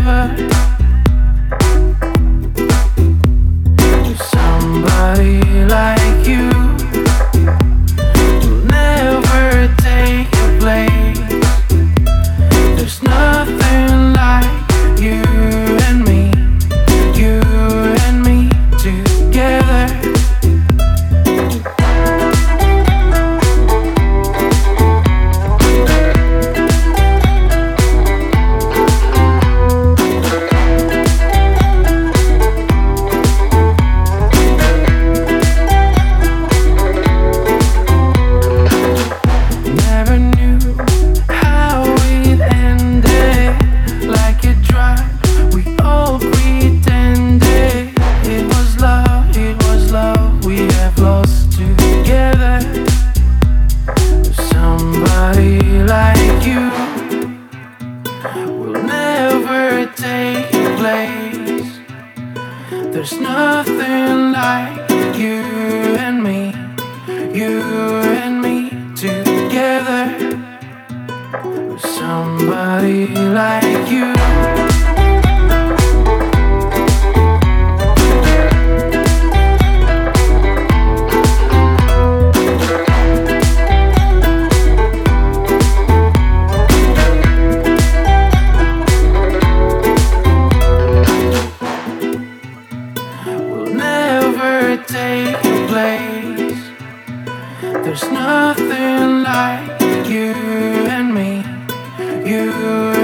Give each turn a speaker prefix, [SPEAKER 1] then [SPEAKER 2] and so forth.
[SPEAKER 1] Somebody like you will never take your place. There's nothing like you and me, you and me together. Like you will never take your place. There's nothing like you and me, you and me together. Somebody like you. Take your place. There's nothing like you and me, you